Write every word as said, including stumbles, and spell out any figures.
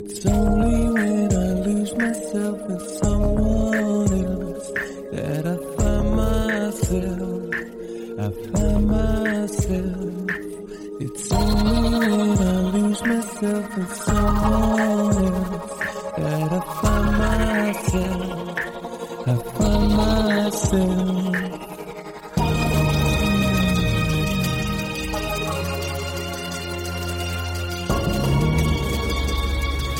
It's only when I lose myself in someone else that I find myself, I find myself. It's only when I lose myself in someone